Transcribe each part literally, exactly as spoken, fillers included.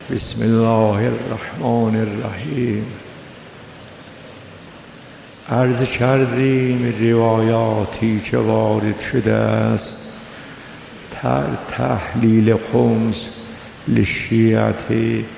بسم الله الرحمن الرحیم. عرض کردیم روایاتی که وارد شده است تحلیل خمس للشیعة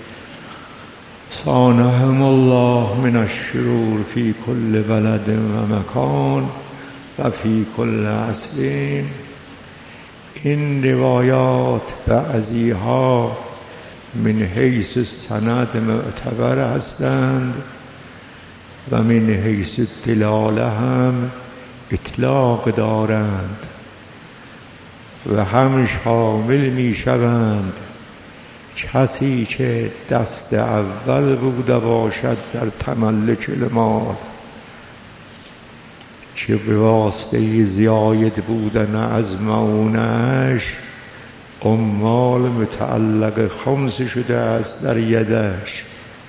صانهم الله من الشرور فی کل بلد و مکان و فی کل عصر. این روایات بعضیها من حیث السند معتبر هستند و من حیث الدلاله هم اطلاق دارند و هم شامل می شوند کسی که دست اول بوده باشد در تملک المال که به واسطه زیاید بودن از معونش اموال متعلق خمس شده است در یدش،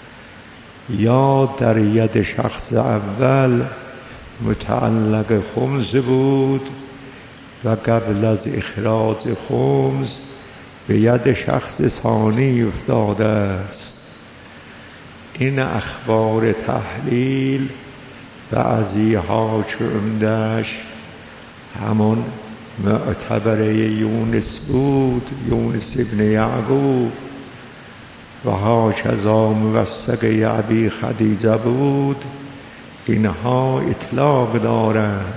یا در ید شخص اول متعلق خمس بود و قبل از اخراج خمس به ید شخص ثانی افتاده است. این اخبار تحلیل بعضیها که عمده‌اش همان معتبره یونس بود، یونس ابن یعقوب، و هاکذا موثق ابی خدیجه بود، اینها اطلاق دارند.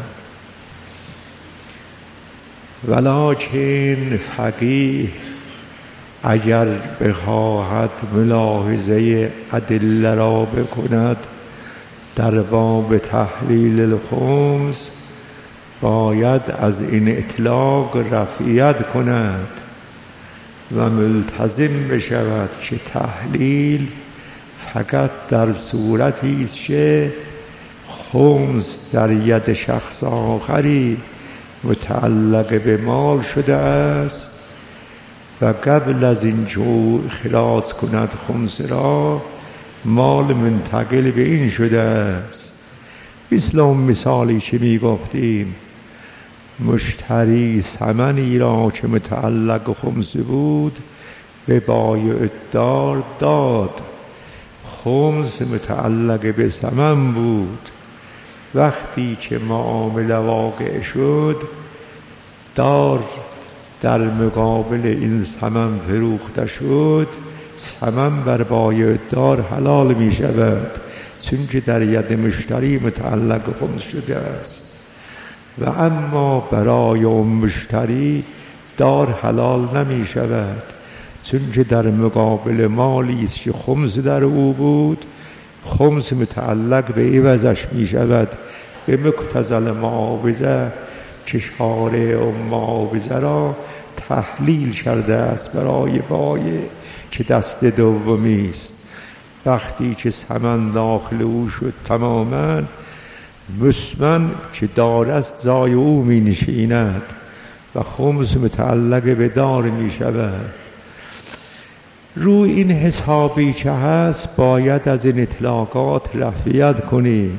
ولکن فقیه اگر بخواهد ملاحظه ادله را بکند در باب تحلیل الخمس باید از این اطلاق رفعیت کند و ملتزم بشود که تحلیل فقط در صورتی است که خمس در ید شخص آخری متعلق به مال شده است و قبل از این که اخراج کند خمس را مال منتقل به این شده است. مثل اون مثالی که می گفتیم مشتری ثمنی را که متعلق خمس بود به بایع دار داد، خمس متعلق به ثمن بود. وقتی که معامله واقع شد دار در مقابل این ثمن فروخته شد، ثمن بر بایع دار حلال می شود چون که در ید مشتری متعلق خمس شده است. و اما برای اون مشتری دار حلال نمی شود چون که در مقابل مالی است که خمس در او بود، خمس متعلق به عوضش می شود به مقتضی المعاوضه که شارع اون معاوضه را تحلیل کرده است برای بایع که دست دومی است. وقتی که ثمن داخل او شد تماما، مسمن که دار است زای او می نشیند و خمس متعلق به دار می شود. روی این حسابی که هست باید از این اطلاقات رفعیت کنیم.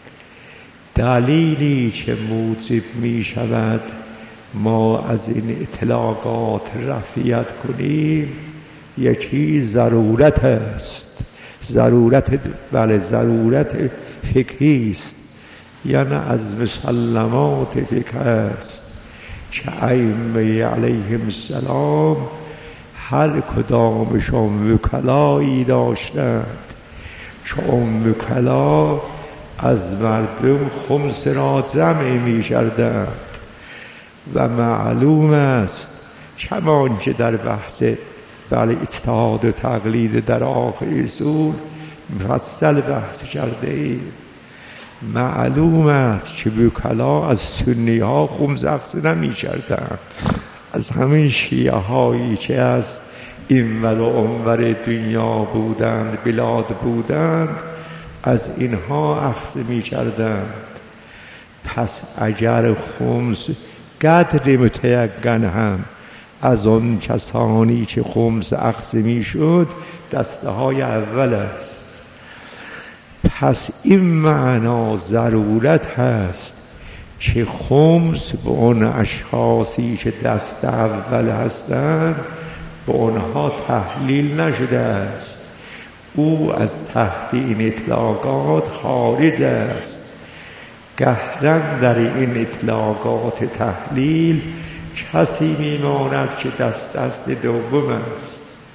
دلیلی که موجب می شود ما از این اطلاقات رفعیت کنیم یکی ضرورت است. ضرورت بله ضرورت فقهی است، یعنی از مسلمات فقه است که ائمه علیهم السلام هر کدامشون وکلایی داشتند که اون وکلا از مردم خمس را جمع می کردند و معلوم است کمان که در بحث بله اجتهاد و تقلید در آخر اصول مفصل بحث کرده ایم. معلوم است که وکلا از سنی ها خمس اخذ نمی کردند، از همین شیعه هایی که از این ور و اونور دنیا بودند بلاد بودند از اینها اخذ می کردند. پس اگر خمس قدر متیقن هم از اون کسانی که خمس اخذ می شد دسته های اول است. پس این معنا ضرورت هست که خمس به اون اشخاصی که دست اول هستند به آنها تحلیل نشده است. او از تحت این اطلاقات خارج است. گهرن در این اطلاقات تحلیل کسی میماند که دست دست دوم است.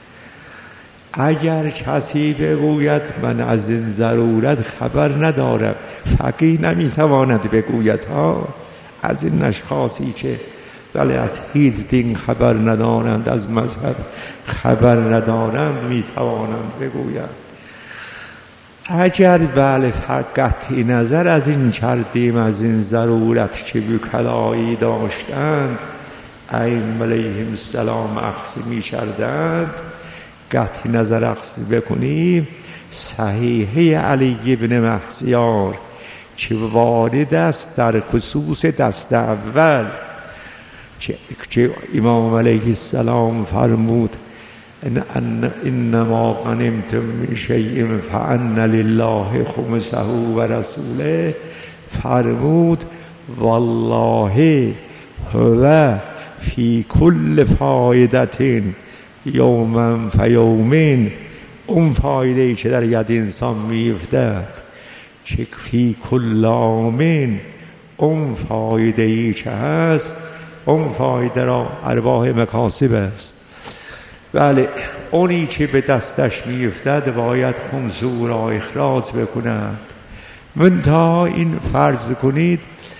اگر کسی بگوید من از این ضرورت خبر ندارم، فقیه نمیتواند بگوید ها از این اشخاصی که ولی از هیچ دین خبر ندارند، از مذهب خبر ندارند میتوانند بگویند. اگر بله فقط نظر از این کردیم، از این ضرورت که وکلایی داشتند ائمه علیهم السلام اخذ می کردند، قطع نظر اخذ بکنیم، صحیحه علی بن مهسیار که وارد است در خصوص دست اول که امام علیه السلام فرمود ان انما غنمتم من شیء فان لله خمسه و رسوله، فرمود والله هو فی کل فایدة یوما فیومین. اون فایده ای که در ید انسان میفتد که فی کل عامین، اون فایده ای که هست اون فایده را ارباح مکاسب است. بله اونی که به دستش میفتد باید خمس او را اخراج بکند. منتها این فرض کنید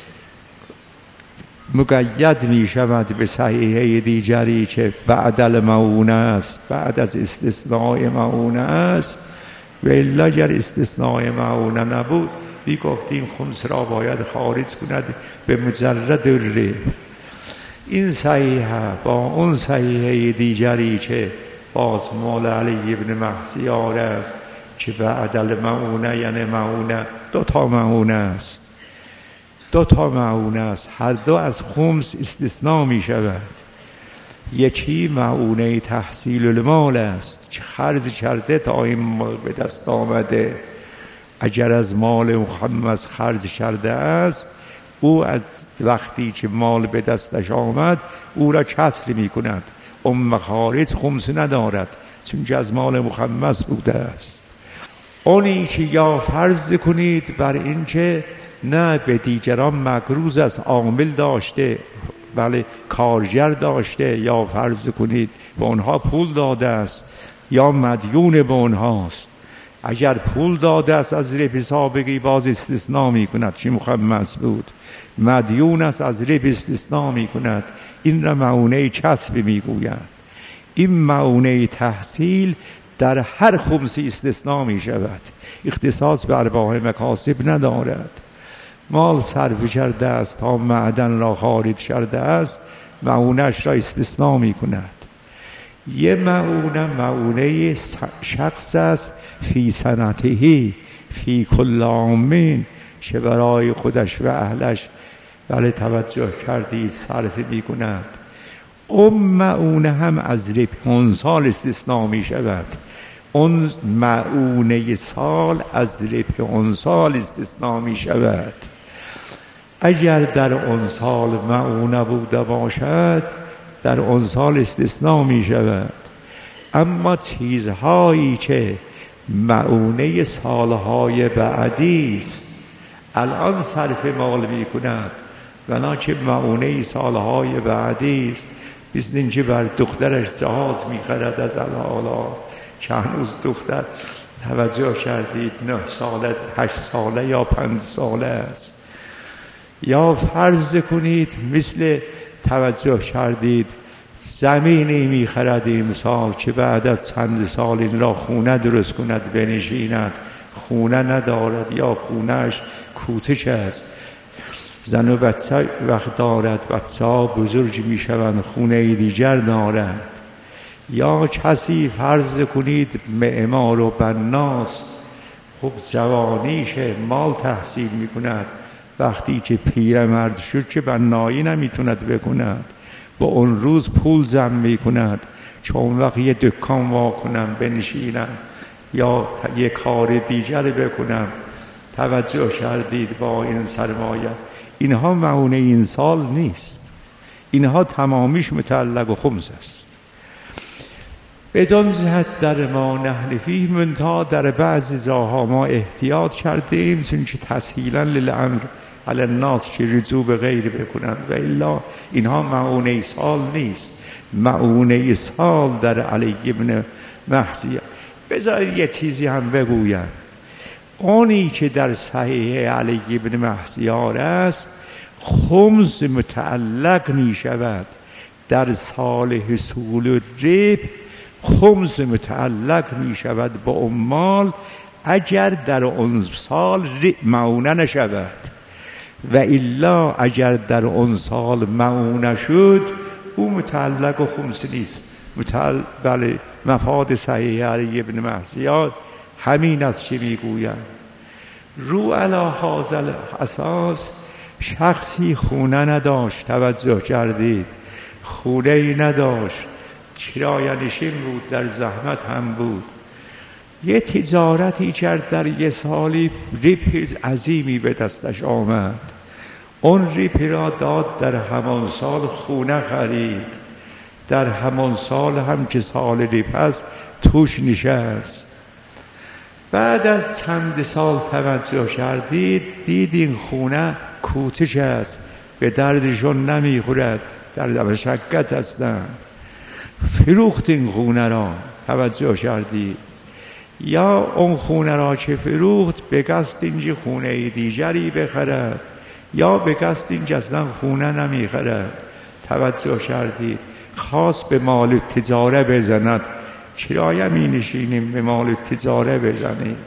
مقید می شود به صحیحه دیگری که بعد المعونه است، بعد از استثناء معونه است. و الا اگر استثناء معونه نبود بی گفتیم خمس را باید خارج کند به مجرد ره. این صحیحه با اون صحیحه دیگری که باز مال علی ابن مهسیار است که بعد المعونه یعنی معونه دو تا معونه است، دو تا معونه است، هر دو از خمس استثناء می شود. یکی معونه تحصیل المال است که خرج کرده تا این مال به دست آمده. اگر از مال مخمس خرج کرده است، او از وقتی که مال به دستش آمد او را کسر می کند. ام خارج خمس ندارد چون که از مال مخمس بوده است. اونی که یا فرض کنید بر این که نه به دیگران مقروض است، عامل داشته، بله کارگر داشته، یا فرض کنید به اونها پول داده است یا مدیون به اونهاست. اگر پول داده است از رب سابقی باز استثناء می کند چی مخمس بود، مدیون است از رب استثناء می کند. این را معونه کسب می گویند. این معونه تحصیل در هر خمسی استثناء می شود، اختصاص به ارباح مکاسب ندارد. مال صرف کرده است تا معدن را خارج کرده است، معونش را استثناء می کند. یه معونه معونه شخص است فی سنته فی کل عامین که برای خودش و اهلش بله توجه کردی صرف می کند. اون معونه هم از رب اون سال استثناء می شود. اون معونه سال از رب اون سال استثناء می شود. اگر در اون سال معونه بوده باشد در اون سال استثناء می شود. اما چیزهایی که معونه سالهای بعدی است الان صرف مال می کند، ولکن معونه سالهای بعدی است، مثل اینکه بر دخترش جهاز می خرد از الحالا که هنوز دختر توجه کردید نه ساله هشت ساله یا پنج ساله است. یا فرض کنید مثل توجه کردید زمینی می خرد امسال که بعد از چند سال این را خونه درست کند بنشیند، خونه ندارد یا خونهش کوچک است، زن و بچه وقت دارد، بچه ها بزرگ می شوند خونه دیگر دارد. یا کسی فرض کنید معمار و بناست، خب جوانیشه مال تحصیل می کند، وقتی که پیرمرد شد که بنایی نمیتوند بکند، با اون روز پول جمع می کند چون وقت یه دکان وا کنم بنشینم یا یه کار دیگر بکنم. توجه کردید با این سرمایه. اینها معونه این سال نیست، اینها تمامیش متعلق و خمس است. بدون جهت در ما نحن فیه، منتها در بعضی جاها ما احتیاط کردیم چون که تسهیلا للامر علی الناس که رجوع به غیر بکنند، و الا اینها معونه سال نیست. معونه سال در علی ابن محضیار. بذارید یه چیزی هم بگویم. اونی که در صحیح علی ابن محضیار است، خمس متعلق می شود در سال حصول الربح، خمس متعلق می شود با عمال اگر در اون سال معونه نشود، و الا اگر در اون سال معونه شد او متعلق و خمس نیست. متعلق بله، مفاد صحیح علی ابن محضیار همین است که میگویم. رو علی هذا الاساس شخصی خونه نداشت، توجه کردید، خونه ای نداشت، کرایه نشین بود، در زحمت هم بود. یه تجارتی کرد، در یه سالی ربح عظیمی به دستش آمد. اون ربح را داد، در همان سال خونه خرید، در همان سال هم که سال ربح است توش نشست. بعد از چند سال توجه کردید، دید این خونه کوتش است، به دردشون نمیخورد، در مشقت هستند، فروخت این خونه را. توجه کردید؟ یا اون خونه را که فروخت به قصد اینجا خونه دیگری بخرد، یا به قصد اینجا اصلا خونه نمیخرد. توجه کردید؟ خاص به مال تجاره بزند. کرایه می نشینیم به مال تجاره بزنیم.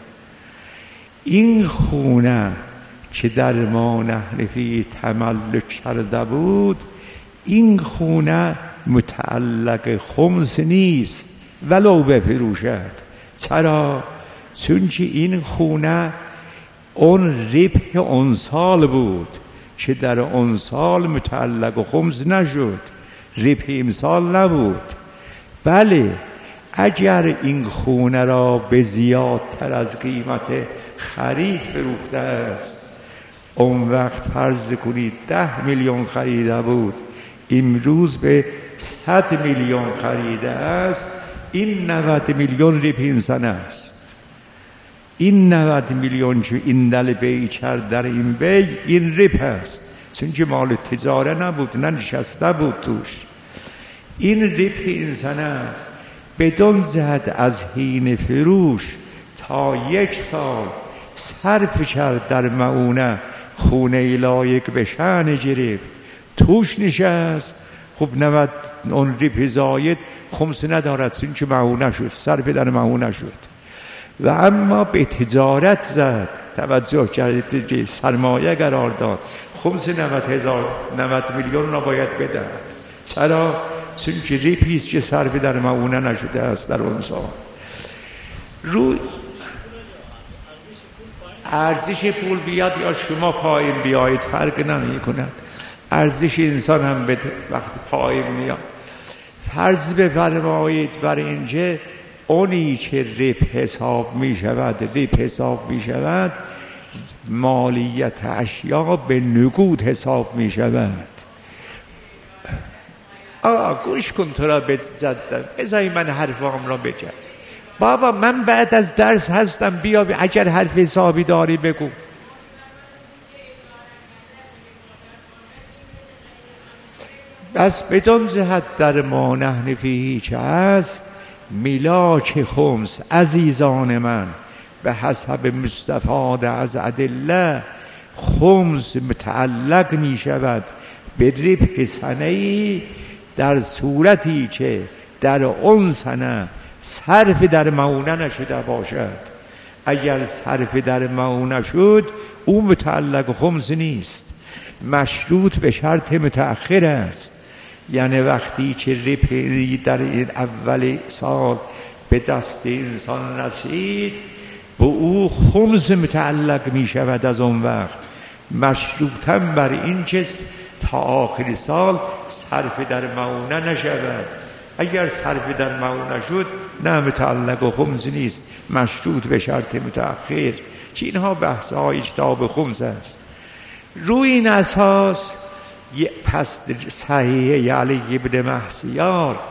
این خونه که در ما نحن فی تملک کرده بود، این خونه متعلق خمس نیست ولو بفروشد. چرا؟ چون که این خونه اون ربح اون سال بود که در اون سال متعلق خمس نشد، ربح امسال نبود. بله، اگر این خونه را به زیادتر از قیمت خرید فروخته است، اون وقت فرض کنید ده میلیون خریده بود، امروز به صد میلیون خریده است، این نود میلیون ربح این سنه است. این نود میلیون که این دل بی کرد در این بی، این ربح است، چون که مال تجاره نبود، ننشسته بود توش. این ربح این سنه است. بدون جهت از حین فروش تا یک سال صرف کرد در معونه، خونه لایق به شأن گرفت، توش نشست. خب نود اون ربح زاید خمس ندارد، چون که معونه شد، صرف در معونه شد. و اما به تجارت زد، توجه کردید که سرمایه قرار داد، خمس نود هزار نود میلیون را باید بدهد. چرا؟ چون که ربحیست که صرف در معونه نشده است در اون سال. رو ارزش پول بیاد یا شما پایین بیایید فرق نمی کند. ارزش انسان هم به وقت پایین میاد. فرض بفرمایید بر اینجا اونی که ربح حساب می شود، ربح حساب می شود، مالیت اشیا به نقود حساب می شود. آه گوش کن تو را بزدم، بذاری من حرفام را بگم. بابا من بعد از درس هستم، بیا اگر حرف حسابی داری بگو. بس بدون جهت در ما نحن فیه که هست، ملاک خمس عزیزان من به حسب مستفاد از ادله، خمس متعلق می شود به ربح سنه‌ای در صورتی که در اون سنه صرف در معونه نشده باشد. اگر صرف در معونه شد او متعلق خمس نیست، مشروط به شرط متأخر است. یعنی وقتی که ربح در این اول سال به دست انسان رسید، به او خمس متعلق می شود از اون وقت، مشروطاً بر این که تا آخر سال صرف در معونه نشود. اگر صرف در معونه شد نه متعلق و خمس نیست، مشروط به شرط متأخر، که اینها بحث های کتاب خمس است. روی این اساس پس صحیح علی ابن محضیار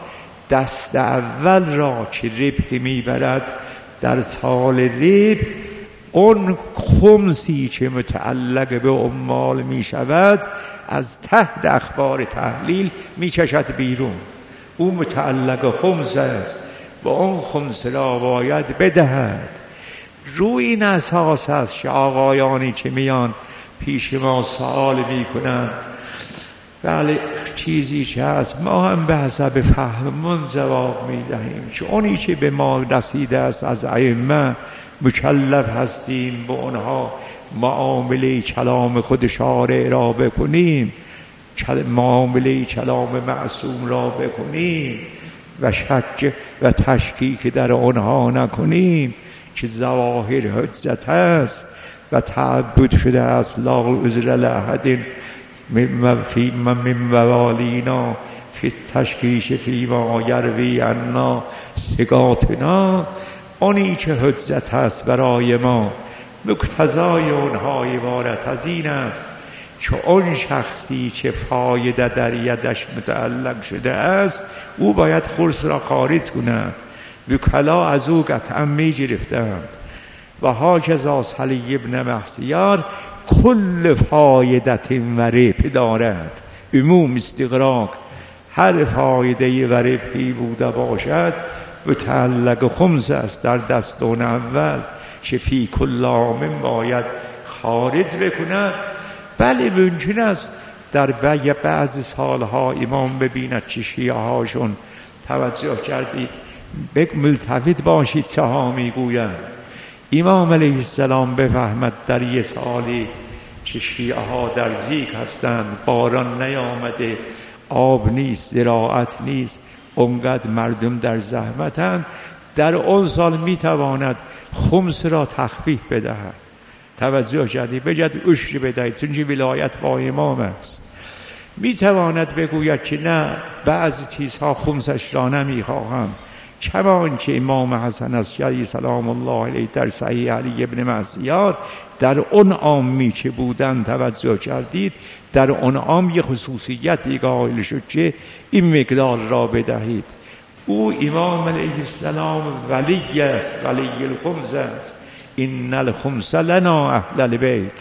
دست اول را که ربح میبرد در سال ربح، اون خمسی که متعلق به عمال می شود از تحت اخبار تحلیل می کشد بیرون. او متعلق خمس است و اون خمس را باید بدهد. روی این اساس است که آقایانی که میان پیش ما سوال می کنند، بله چیزی که هست ما هم به حسب فهممون جواب می دهیم، که اونی که به ما رسیده است از ائمه مکلف هستیم به اونها معامله کلام خود شارع را بکنیم، معامله کلام معصوم را بکنیم و شک و تشکیک در آنها نکنیم که ظواهر حجت است و تعبد شده است. لا عذر لأحد فی من موالینا فی تشکیش فی ما یروی عنا ثقاتنا. آنی که حجت است برای ما، مقتضای اونها عبارت از این است که اون شخصی که فایده در یدش متعلق شده است او باید خرس را خارج کند. وکلا از او قطعا می گرفتند. و هاکذا صلی ابن مهسیار کل فایدت و ربح دارد، عموم استغراق، هر فایده و ربحی بوده باشد متعلق خمس است در دست اون اول که فی کل عام باید خارج بکند. بله ممکن است در بعض سالها امام ببیند که شیعه هاشون، توجه کردید بک ملتفت باشید چه ها میگویند، امام علیه السلام بفهمد در یه سالی که شیعه ها در زیگ هستند، باران نیامده، آب نیست، زراعت نیست، اونقدر مردم در زحمتند، در اون سال میتواند خمس را تخفیف بدهد. توجه کردید بگید عشر بدهید چون که ولایت با امام است. میتواند بگوید که نه بعضی چیزها خمسش را نمیخواهم، کمان که امام حسن عسکری سلام الله علیه در صحیح علی ابن مهسیار در اون عامی که بودن، توجه کردید در اون عام یه خصوصیتی قائل شد که این مقدار را بدهید. او امام علیه السلام ولی است، ولی الخمس است. این الخمس لنا اهل البیت،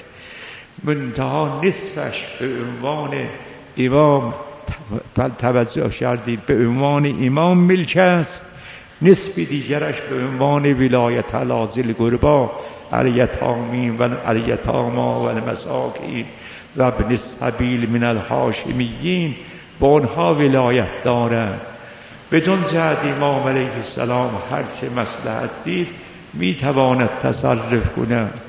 منتها نصفش به عنوان امام، توجه کردید به عنوان امام ملک است، نصف دیگرش به عنوان ولایت الازل قربا الیتامین و الیتاما و المساکین و ابن السبیل من الهاشمیین با آنها ولایت دارند. بدون جهت امام علیه السلام هر چه مصلحت دید میتواند تصرف کند.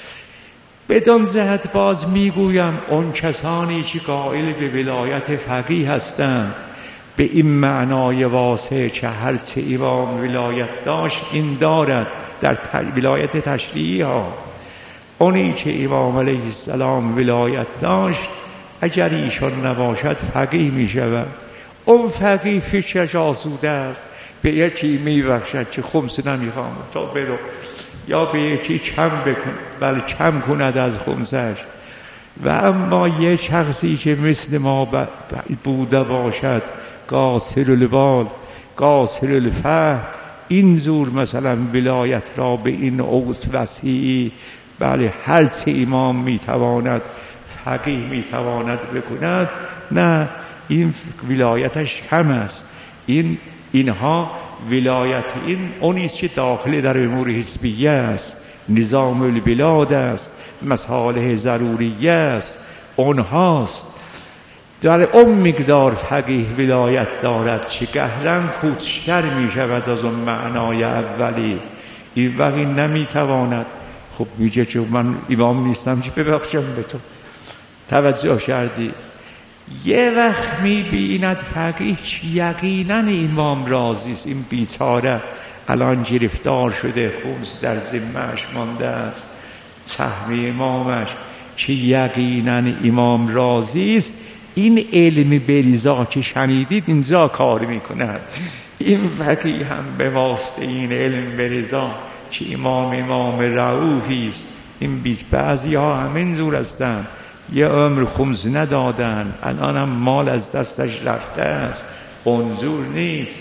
بدون جهت باز میگویم اون کسانی که قائل به ولایت فقیه هستند به این معنای واسه که هر چه امام ولایت داشت این دارد در ولایت تشریعی ها. اونی که امام علیه السلام ولایت داشت اگر ایشان نباشد فقیه می شود. اون فقیه فکرش آسوده است، به یکی می بخشد که خمس نمیخوام تا برو، یا به یکی کم بکن، بله کم کند از خمسش. و اما یه شخصی که مثل ما بوده باشد، قاصر البال، قاصر الفهم، این زور مثلا ولایت را به این اوت وسیعی، بله هرچه امام میتواند فقیه میتواند بکند، نه این ولایتش کم است. این اینها ولایت این اونیست که داخل در امور حزبیه است، نظام البلاد است، مصالح ضروریه است، اونهاست. در اون مقدار فقیه ولایت دارد که قهرن کوچکتر می شود از اون معنای اولی. این وقت نمی تواند، خب میگه که من امام نیستم چه ببخشم به تو. توجه کردی؟ یه وقت می بیند فقیه یقینا امام راضی است، این بیچاره الان گرفتار شده، خمس در ذمه‌اش مانده است، سهم امامش، که یقینا امام راضی است. این علم بریزا که شنیدید اینجا کار میکند. این فقیه هم به واسطه این علم بریزا که امام امام رؤوفی است، این بیت بعضی ها همین زور هستند، یه عمر خمس ندادن، الان هم مال از دستش رفته است، اونجور نیست.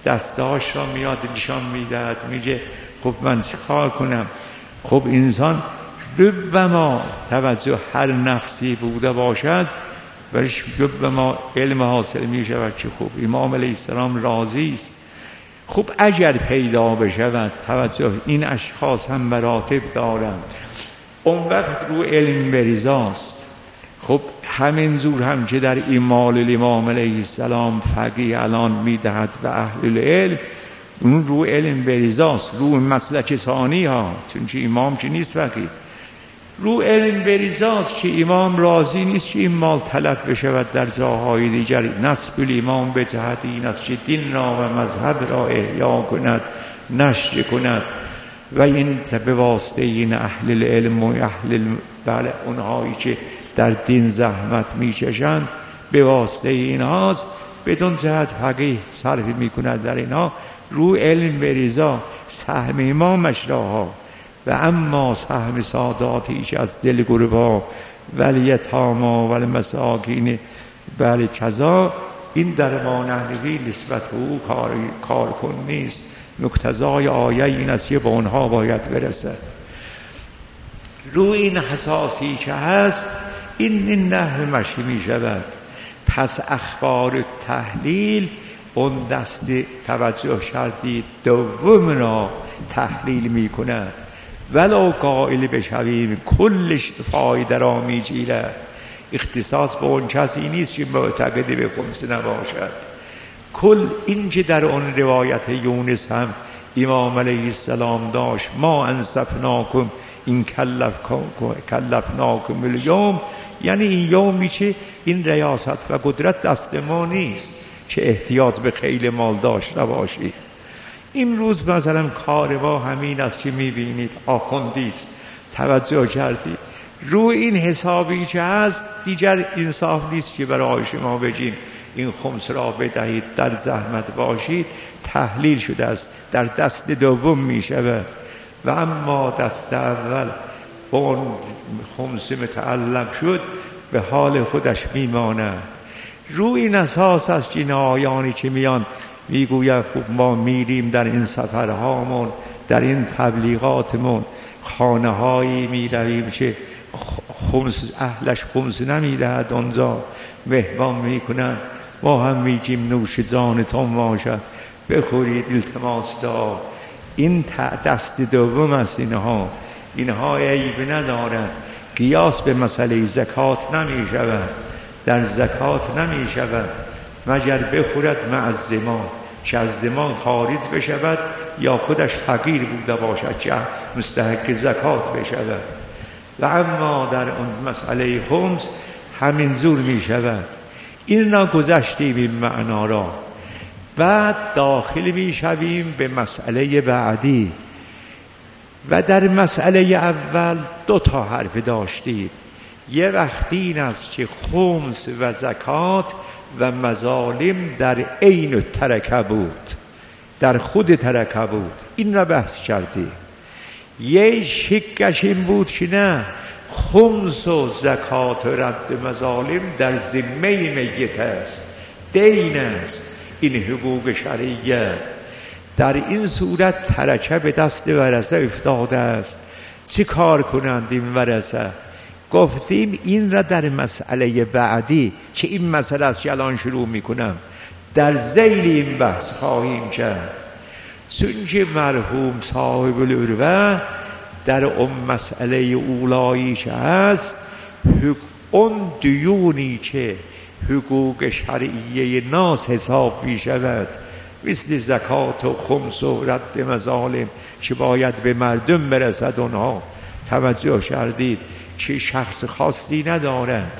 دستاش را میاد نشان میدهد، میگه خب من چه کار کنم؟ خب انسان ربما توجه هر نفسی بوده باشد برش ربما علم حاصل میشود که خب امام علیه السلام راضی است. خب اگر پیدا بشود توجه این اشخاص هم مراتب دارند، اون وقت رو علم بریزاست. خب همین زور هم که در ایمال الامام علیه السلام فقیه الان میدهد به اهل العلم، اون رو علم بریزاست، رو مسلک ثانی ها، چون که امام که نیست فقیه، رو علم بریزاست که امام راضی نیست که این مال طلب بشود در جاهای دیگر. نسب الامام به جهت این است که دین را و مذهب را احیا کند، نشر کند و این به واسطه این اهل العلم و اهل بله اونهایی که در دین زحمت میچشند به واسطه اینهاست، بدون جهت فقیه صرف میکند در اینها. رو علم بریزا سهم امامش راها و اما سهم ساداتیش از دل گربا ولیتاما و المساکین بله کذا، این در ما نحنوی نسبت او کار, کار کن نیست. مقتضای آیه این است که به اونها باید برسد. رو این حساسی که هست این, این نحو مشی می شود. پس اخبار تحلیل اون دست توجه شرطی دوم را تحلیل می کند. ولو قائل بشویم کلش فایده را می گیرد. اختصاص به اون کسی نیست که معتقد به خمس نباشد. کل این که در اون روایت یونس هم امام علیه السلام داشت، ما انصفناکم این کلفناکم الیوم، یعنی این یومی که این ریاست و قدرت دست ما نیست که احتیاج به خیل مال داشته باشی. این روز مثلا کار ما همین است که میبینید آخوندی است، توجه کردید رو این حسابی که هست دیگر انصاف نیست که برای شما بگیم این خمس را بدهید، در زحمت باشید. تحلیل شده است، در دست دوم می شود. و اما دست اول اون خمس متعلق شد به حال خودش می ماند. روی این اساس است که این آیانی که میان میگوید خب ما میریم در این سفرهامون، در این تبلیغاتمون خانه هایی میرویم که خمس اهلش خمس نمیدهد، اونجا مهمان میکنن، ما هم میگیم نوش جانتون باشد بخورید التماس دار. این دست دوم است. اینها اینها عیب ندارد. قیاس به مسئله زکات نمی شود، در زکات نمی شود مگر بخورد مع الزمان، چه از زمان خارج بشود یا خودش فقیر بوده باشد که مستحق زکات بشود. و اما در اون مسئله خمس همین زور می شود. این را گذشتیم این معنا را. بعد داخل می شویم به مسئله بعدی و در مسئله اول دو تا حرف داشتیم. یه وقتی این است که خمس و زکات و مظالم در عین ترکه بود، در خود ترکه بود، این را بحث کردیم. یه شکش این بود که نه، خمس و زکات و رد مظالم در ذمه میت است، دین است، این حقوق شرعیه. در این صورت ترکه به دست ورثه افتاده است. چی کار کنند این ورثه؟ گفتیم این را در مسئله بعدی که این مسئله است که الان شروع میکنم در ذیل این بحث خواهیم کرد. چون که مرحوم صاحب العروه در اون مسئله اولایی که هست، اون دیونی که حقوق شرعیه ناس حساب می شود مثل زکات و خمس و رد مظالم که باید به مردم برسد، اونها توجه کردید که شخص خاصی ندارد،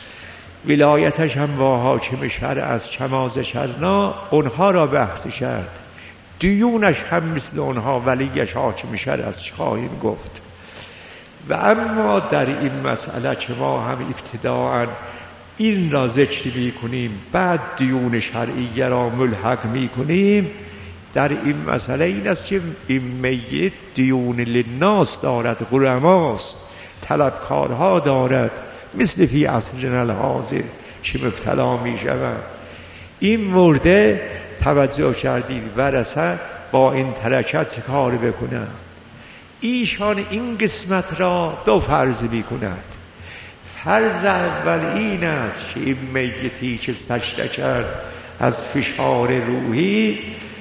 ولایتش هم با حاکم شرع از چماز شرنا، اونها را بحث کرد. دیونش هم مثل اونها ولیش حاکم شرع است، چه خواهیم گفت. و اما در این مسئله که ما هم ابتداعا این را ذکر می کنیم بعد دیون شرعیه را ملحق می کنیم، در این مسئله این است که این میت دیون للناس دارد، غرماست، طلبکارها دارد، مثل فی عصرنا الحاضر که مبتلا می شود. این مرده توجه کردید ورثه با این ترکه چه کار بکنند. ایشان این قسمت را دو فرض می کند. فرض اول این است که این میتی که سجده کرد از فشار روحی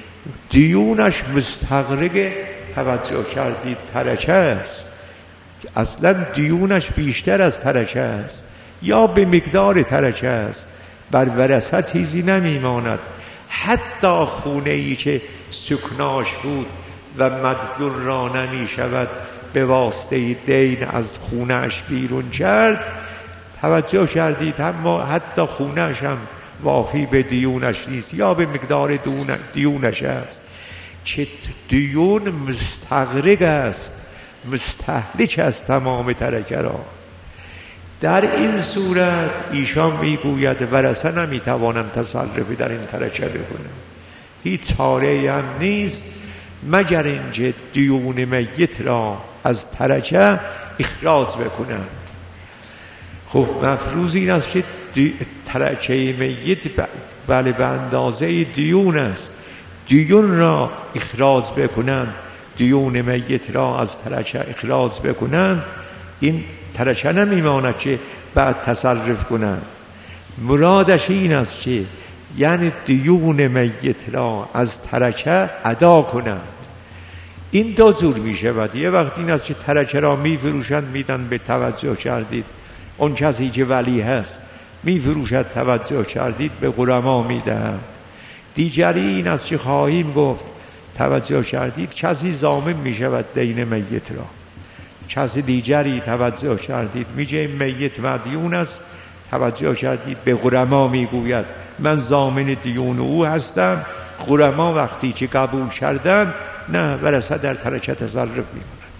دیونش مستغرق توجه کردید ترکه است، اصلا دیونش بیشتر از ترکه است یا به مقدار ترکه است، بر ورثه چیزی نمیماند. حتی خونه ای که سکناش بود و مدیون را نمی شود به واسطه دین از خونهش بیرون کرد، توجه کردید، اما حتی خونهش هم وافی به دیونش نیست یا به مقدار دیونش است که دیون مستغرق است، مستهلک است تمام ترکه را. در این صورت ایشان میگوید ورثه نمیتوانند تصرفی در این ترکه بکنند، هیچ چاره هم نیست مگر اینکه دیون میت را از ترکه اخراج بکنند. خب مفروض این است که ترکه میت بله به اندازه دیون است، دیون را اخراج بکنند، دیون میت را از ترکه اخراج بکنند، این ترکه نمیماند که بعد تصرف کنند. مرادش این است که یعنی دیون میت را از ترکه ادا کنند. این دو جور می شود. یه وقت این است که ترکه را می فروشند میدن به توجه کردید اون کسی که ولی هست می فروشد، توجه کردید به غرما می دهند. دیگری این است که خواهیم گفت توجه کردید کسی ضامن می شود دین میت را، کسی دیگری توجه کردید میگه این میت مدیون است، توجه کردید به غرما میگوید من ضامن دیون او هستم. غرما وقتی که قبول کردند نه ورثه در ترکه تصرف میکند.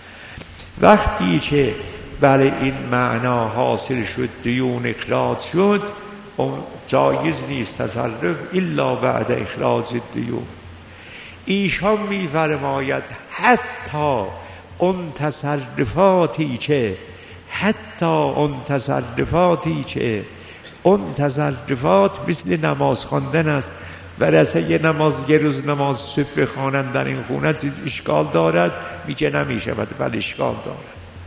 وقتی که بله این معنا حاصل شد، دیون اخراج شد، جایز نیست تصرف الا بعد اخراج دیون. ایشان میفرماید حتی اون تصرفاتی که حتی اون تصرفاتی که اون تصرفات مثل نماز خواندن است. ورثه یه نماز یه روز نماز صبح بخوانند در این خونه چیز اشکال دارد؟ میگه نمیشود. بله اشکال دارد.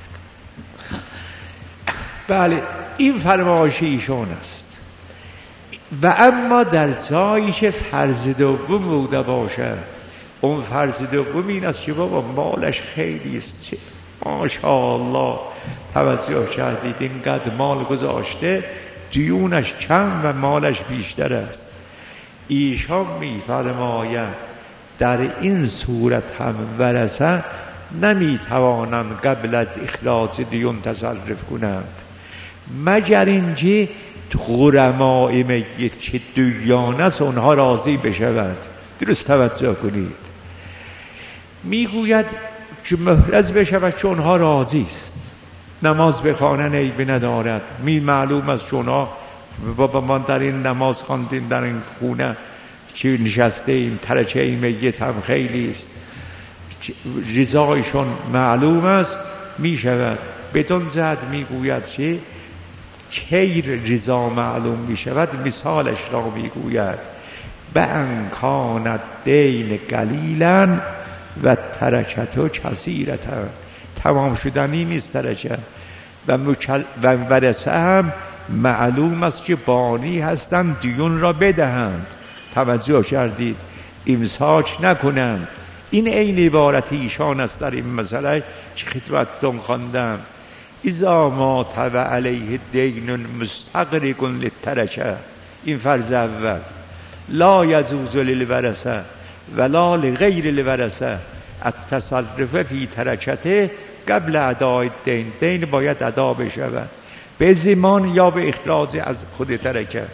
بله این فرمایش ایشون است. و اما در جایی که فرض دوم بوده باشد، اون فرض دوم این است که بابا مالش خیلی است، ماشاءالله توجه کردید اینقدر مال گذاشته، دیونش کم و مالش بیشتر است. ایشان می‌فرمایند در این صورت هم ورثه نمی‌توانند قبل از اخراج دیون تصرف کنند مگر اینکه غرمای میت که دیانه است اونها راضی بشوند. درست توجه کنید. میگوید که محرز بشود که اونها راضی است، نماز بخوانن عیبی ندارد، می معلوم است شما بابا ما در این نماز خواندیم در این خونه چی نشسته ایم، ترکه این میت هم خیلی است، رضایشون معلوم است، می شود. بدون زد میگوید که چیر رضا معلوم می شود، مثالش را میگوید به انکان دین قلیلا و ترکتو کثیرتا. تمام شدنی نیست ترکه و, مکل... و ورثه هم معلوم است که بانی هستند دیون را بدهند. توجه کردید، امساک نکنند. این عین عبارت ایشان است در این مسئله که خدمتتون خواندم. اذا ما تبع علیه دین مستغرق للترکه، این فرض اول، لا یجوز للورثه ولا لغیر الورثه التصرف فی ترکته قبل ادای دین. دین باید ادا بشود به زمان یا به اخراج از خود ترکه.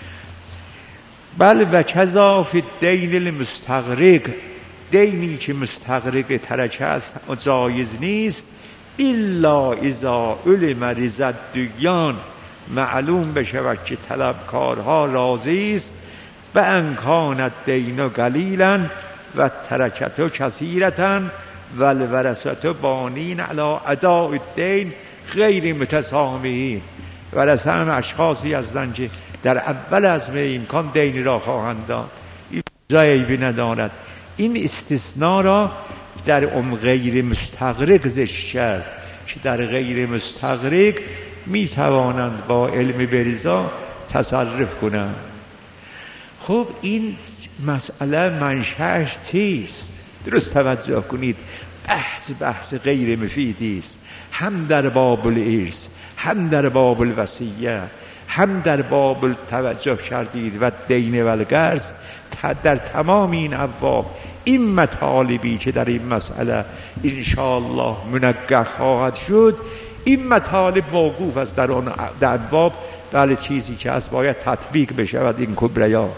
بل و کذا فی الدین المستغرق، دینی که مستغرق ترکه است جایز نیست الا اذا علم رضا دیان، معلوم بشود که طلبکارها راضی است، به انکان دین قلیلا و ترکتو کثیرتا و الورثه بانین علی اداء الدین غیر متسامحین. ورثه هم اشخاصی هستند که در اول از امکان دینی را خواهند داد. عیبی ندارد. این استثناء را در ام غیر مستغرق ذکر کرد که در غیر مستغرق می توانند با علم بریزا تصرف کنند. خب این مسئله منشأش چیست؟ درست توجه کنید. بحث بحث غیر مفیدی است، هم در باب الارث، هم در باب الوصیه، هم در باب توجه کردید و دین و القرض. در تمام این ابواب این مطالبی که در این مسئله انشاءالله منگه خواهد شد، این مطالب موقوف است در آن ابواب. بله چیزی که از باید تطبیق بشود این کبریات.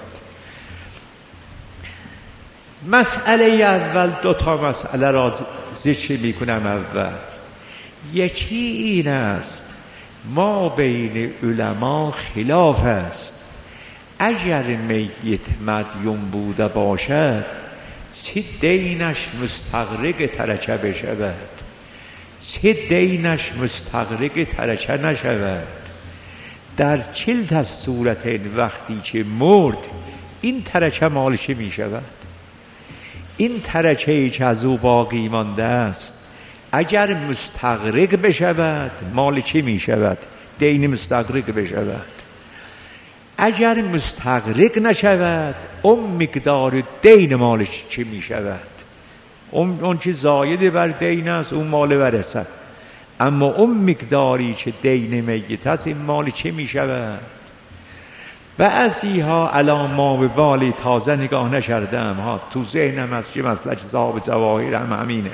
مسئله اول، دو تا مسئله را ذکر می کنم. اول یکی این است، ما بین علما خلاف است، اگر میت مدیون بوده باشد چه دینش مستغرق ترکه بشود، چه دینش مستغرق ترکه نشود. در چلت از صورت وقتی که مرد این ترکه مالش می شود. این ترکه‌ای که از او باقی مانده است اگر مستغرق بشود مال چی می شود؟ دین مستغرق بشود. اگر مستغرق نشود اون مقدار دین مالش چی می شود؟ اون, اون چی زاید بر دین است اون مال ورثه. اما اون مقداری که دین میت است این مال چی می شود؟ بعضی ها الان ما به بالی تازه نگاه نشردم ها، تو ذهنم از چه مسئله صاحب جواهر هم همینه.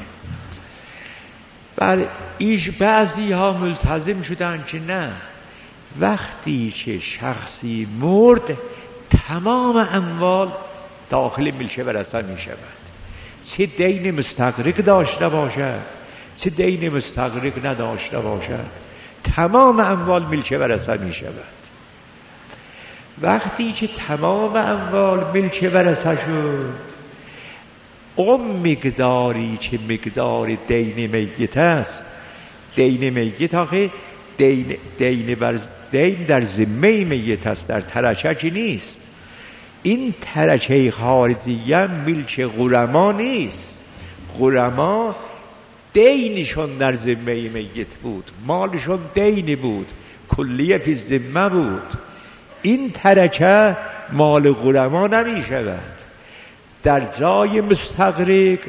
بله ایش بعضی ها ملتزم شدن که نه، وقتی که شخصی مرد تمام اموال داخل ملک ورثه می شود، چه دین مستغرق داشته باشد چه دین مستغرق نداشته باشد، تمام اموال ملک ورثه می شود. وقتی که تمام اموال ملک ورثه شد، اون مقداری که مقدار دین میت است، دین میت آخه دین, دین, بر دین در ذمه میت است، در ترکه نیست. این ترکه خارجیه ملک غرما نیست. غرما دینشون در ذمه میت بود، مالشون دینی بود، کلیه فی ذمه بود. این ترکه مال غرما نمی شود. در جای مستغرق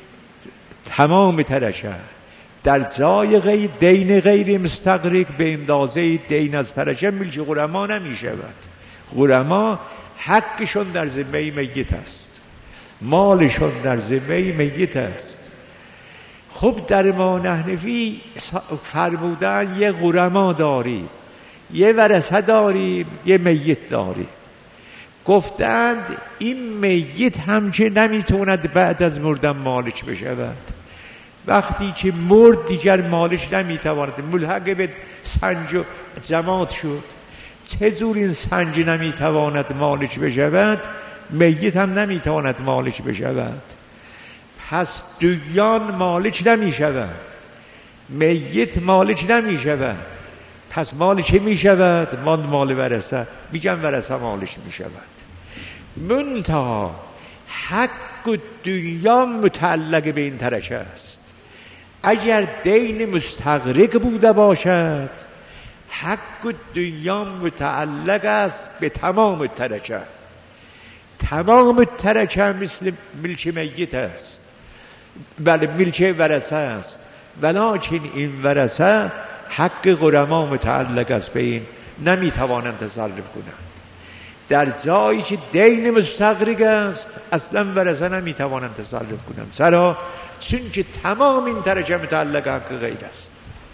تمام ترکه، در جای غیر دین غیر مستغرق به اندازه دین از ترکه ملک غرما نمی شود. غرما حقشون در ذمه میت است، مالشون در ذمه میت است. خب در ما نحنفی فرمودن یه غرما داریم، یه ورثه داریم، یه میت داریم. گفتند این میت هم که نمیتوند بعد از مردن مالش بشود، وقتی که مرد دیگر مالش نمیتواند، ملحق به سنج و جماعت شد. چه جور این سنج نمیتواند مالش بشود، میت هم نمیتواند مالش بشود. پس دیان مالش نمیشود، میت مالش نمیشود. پس مال چه می شود؟ مال مال ورثه. میگن ورثه مالش می شود. منتها حق دنیا متعلق به این ترکه است. اگر دین مستغرق بوده باشد حق دنیا متعلق است به تمام ترکه. تمام ترکه مثل ملک میت است، بله ملک ورثه است، ولکن این ورثه حق غرما متعلق است به این، نمیتوانند تصرف کنند. در جایی که دین مستغرق است اصلا ورثه نمیتوانند تصرف کنند. چرا؟ چون که تمام این ترکه متعلق حق غیر است.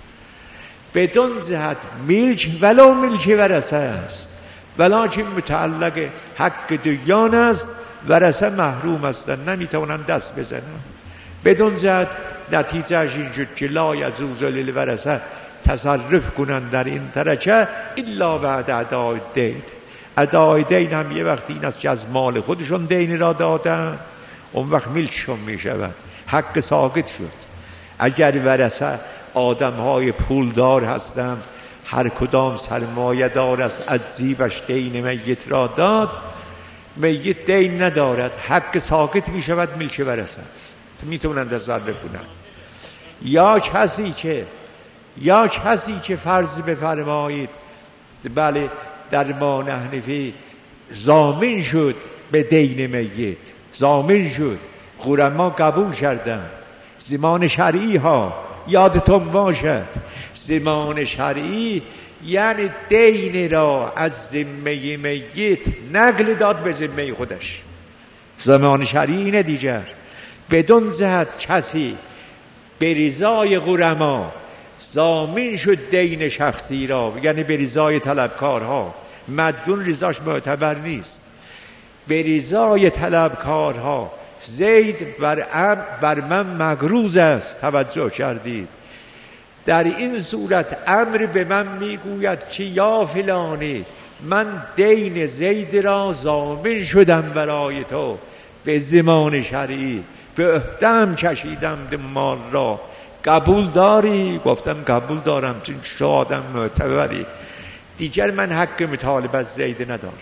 بدون جهت ملک ولو ملک ورثه است، ولکن متعلق حق دیان است، ورثه محروم هستند، نمیتوانند دست بزنند. بدون جهت نتیجهش این شد که لا یجوز للورثه تصرف کنند در این ترکه الا بعد ادای دین. ادای دین هم یه وقتی این است که از مال خودشون دین را دادن، اون وقت ملکشون می شود، حق ساقط شد. اگر ورثه آدم های پولدار هستند، هر کدام سرمایه دار است، از زیبش دین میت را داد، میت دین ندارد، حق ساکت می شود، ملک ورثه است، میتونن تصرف کنن. یا کسی که یا کسی که فرض بفرمایید بله در ما حنفی ضامن شد به دین میت، ضامن شد، علما قبول کردند. زمان شرعی ها یادتون باشد، زمان شرعی یعنی دین را از ذمه میت نقل داد به ذمه خودش. زمان شرعی اینه دیگر. بدون جهت کسی به رضای علما ضامن شد دین شخصی را، یعنی به رضای طلبکارها، مدیون رضاش معتبر نیست، به رضای طلبکارها زید بر ام بر من مقروض است. توجه کردید؟ در این صورت امر به من میگوید که یا فلانی من دین زید را ضامن شدم برای تو به زمان شرعی، به عهده‌ام کشیدم مال را، قبول داری؟ گفتم قبول دارم، چون شما آدم معتبری. دیگر من حق مطالبه از زید ندارم،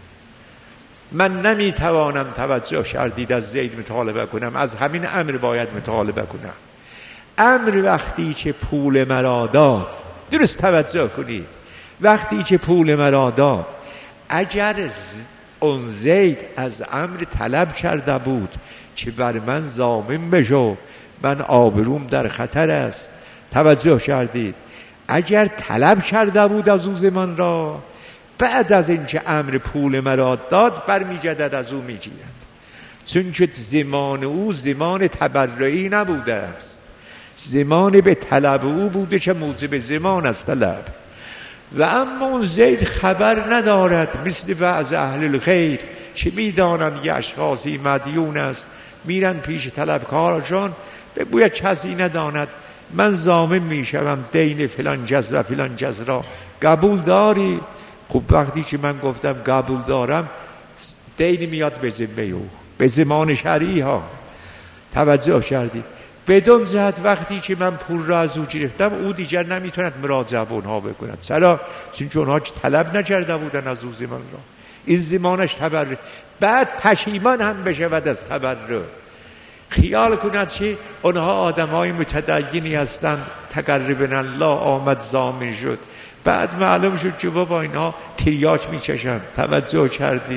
من نمیتوانم توجه کردید از زید مطالبه کنم، از همین امر باید مطالبه کنم. امر وقتی که پول مرا داد، درست توجه کنید، وقتی که پول مرا داد، اگر اون زید از امر طلب کرده بود که بر من ضامن بشو، من آبروم در خطر است، توجه کردید، اگر طلب کرده بود از او زمان را، بعد از اینکه امر پول مرا داد برمیگردد از او میگیرد، چون که زمان او زمان تبرعی نبوده است، زمان به طلب او بوده که موجب زمان است طلب. و اما اون زید خبر ندارد، مثل بعض اهل الخیر که میدانند یه اشخاصی مدیون است، میرن پیش طلبکارشان، بگوید کسی نداند من ضامن میشوم دین فلان جز و فلان جز را، قبول داری؟ خب وقتی که من گفتم قبول دارم، دین میاد به ذمه او، به زمان شرعی ها. توجه کردی؟ بدون جهت وقتی که من پول را از او گرفتم، او دیگر نمیتوند مراجعه به اونها بکند. چرا؟ چون اونها طلب نکرده بودن از او زمان را، این زمانش تبرع، بعد پشیمان هم بشود از تبرع. خیال کند که اونها آدم های متدینی هستند، تقربا الله آمد ضامن شد، بعد معلوم شد که بابا اینا تریاک میچشند. توجه کردید؟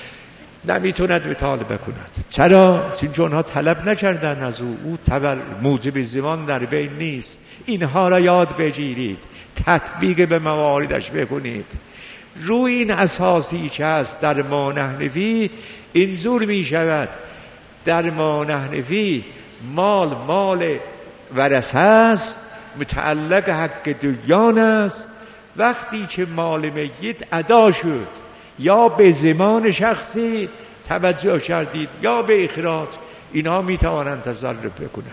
نمیتوند مطالبه کند. چرا؟ چون اونها طلب نکردن از او، او تبر موجب زمان در بین نیست. اینها را یاد بگیرید، تطبیق به مواردش بکنید. روی این اساسی که هست در ما حنفی اینجور می شود. در ما حنفی مال مال ورثه است، متعلق حق دیگران است. وقتی که مال میت ادا شد، یا به زمان شخصی، توجه کردید، یا به اخراج، اینها می توانند تصرف بکنند.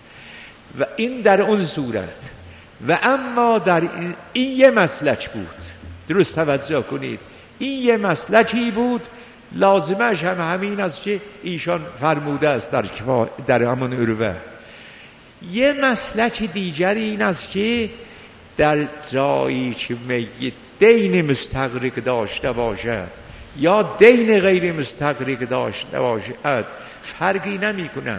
و این در اون صورت. و اما در این, این یه مسلک بود، درست توجه کنید، این یه مسلکی بود، لازمش هم همین است که ایشان فرموده است در, در همون عروه. یه مسلک دیگری این است که در جایی که میت دین مستغرق داشته باشد یا دین غیر مستغرق داشته باشد فرقی نمی کند.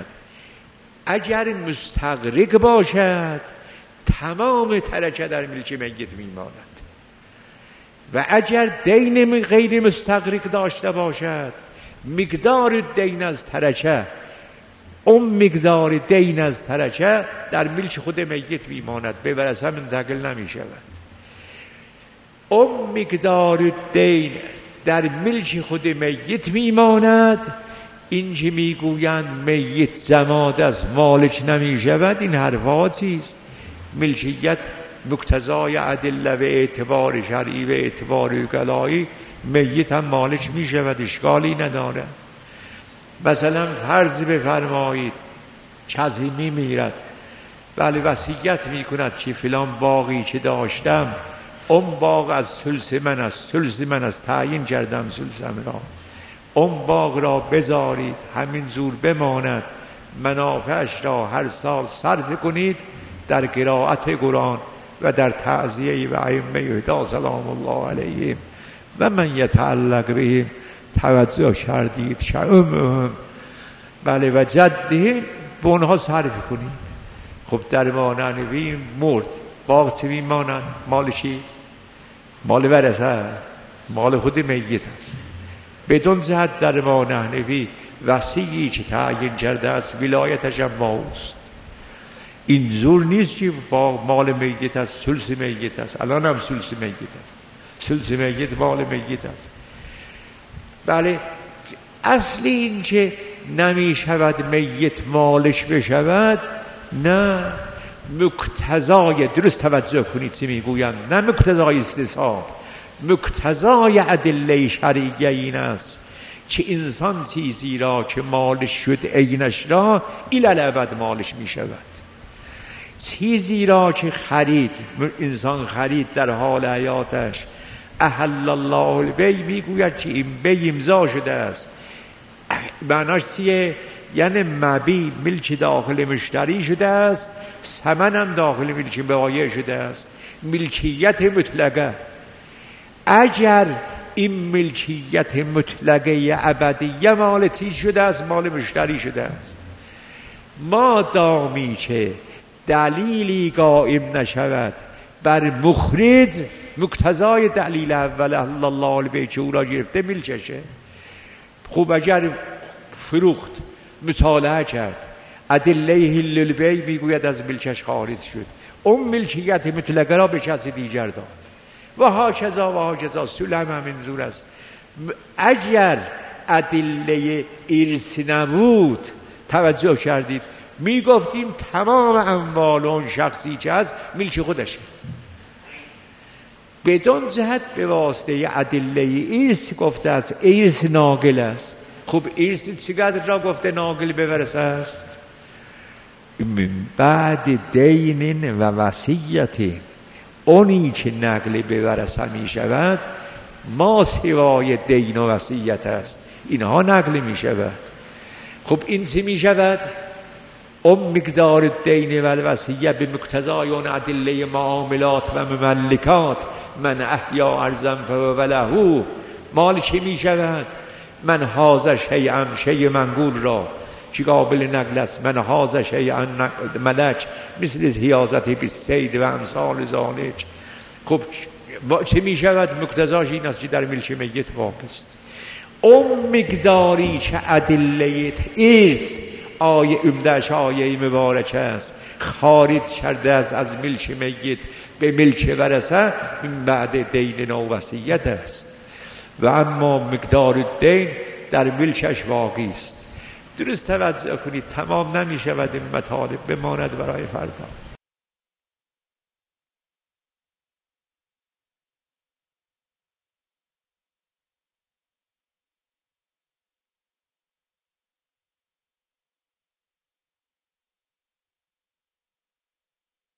اگر مستغرق باشد تمام ترکه در ملک میت می ماند، و اگر دین غیر مستغرق داشته باشد مقدار دین از ترکه، اون مقدار دین از ترکه در ملک خود میت می ماند، به ورثه منتقل نمی شود. اون مقدار دین در ملک خود میت می ماند. این که می گویند میت زماد از مالک نمی شود، این حرفا چیست؟ ملکیت مقتضای ادله و اعتبار شرعی و اعتبار عقلایی، میت هم مالک می شود، اشکالی نداره. مثلا فرض بفرمایید کسی می میرد، بله وصیت می کند که فلان باقی که داشتم، اون باغ از ثلث من است، ثلث من است، تعیین کردم ثلثم را، اون باغ را بذارید همین زور بماند، منافعش را هر سال صرف کنید در قرائت قرآن و در تعزیه و ائمه هدا سلام الله علیهم و من یتعلق بهم توجه کردید شعم بله و جده به اونها صرف کنید. خب در ماننوی مرد، باغ چه میمانند؟ مال چیست؟ مال ورثه است، مال خود میت است. بدون جهت در ماننوی وصیی که تعیین کرده است ولایتش هم ماست. این زور نیست که با مال میت است، ثلث میت است. الان هم ثلث میت است، ثلث میت مال میت است. بله اصل این که نمی شود میت مالش بشود، نه مقتضای، درست توجه کنید چی میگویم، نه مقتضای استصحاب، مقتضای ادله شرعیه این است که انسان چیزی را که مالش شد عینش را الالعبد مالش می شود. چیزی را که خرید، انسان خرید در حال حیاتش، احل الله البیع، میگوید که این بیع امضا شده است. معناش چیه؟ یعنی مبیع ملک داخل مشتری شده است، ثمن هم داخل ملک بایع شده است، ملکیت مطلقه. اگر این ملکیت مطلقه ابدیه مال چیز شده است، مال مشتری شده است، ما دامی که دلیلی قائم نشود بر مخرج، مقتضای دلیل اول الله البیع که او را گرفته ملکشه. خوب اگر فروخت، مصالحه کرد، ادله حل البیع میگوید از ملکش خارج شد، اون ملکیت مطلقه را به کسی دیگر داد و هاکذا و هاکذا. سلم همین زور است. اگر ادله ارث نبود، توجه کردید، میگفتیم تمام اموال اون شخصی که از ملک خودشه. بدون جهت به واسطه ادله ارث گفته است ارث ناقل است. خب ارث چقدر را گفته ناقل به ورثه است؟ من بعد دین و وصیت، اونی که نقل به ورثه می شود ما سوای دین و وصیت است، اینها نقل می شود. خب این چی می شود؟ اون مقدار دین و وصیت به مقتضای اون ادله معاملات و مملکات، من احیا ارضا فهو له، مال چی می شود؟ من حاز شیئا، شیء منقول را چی قابل نقل است، من حاز شیئا ملک، مثل حیازت بالصید و امثال ذالک. خب چه می شود؟ مقتضاش این است که در ملک میت واقع است. اون مقداری که ادله ارث آیه عمدهش آیه مبارک است خارج کرده است از ملک میت به ملک ورثه، من بعد دین و وصیت است. و اما مقدار دین در ملکش واقعی است. درست توجه کنید، تمام نمی شود این مطالب، بماند برای فردا.